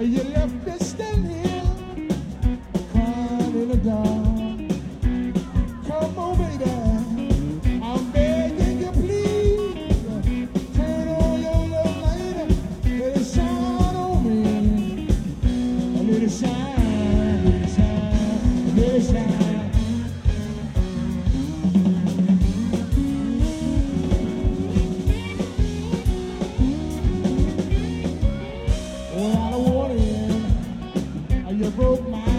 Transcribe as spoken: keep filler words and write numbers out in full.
You left me standing here, crying in the dark. Come on, baby, I'm begging you, please. Turn on your love light, let it shine on me. Let it shine, let it shine, let it shine. You broke my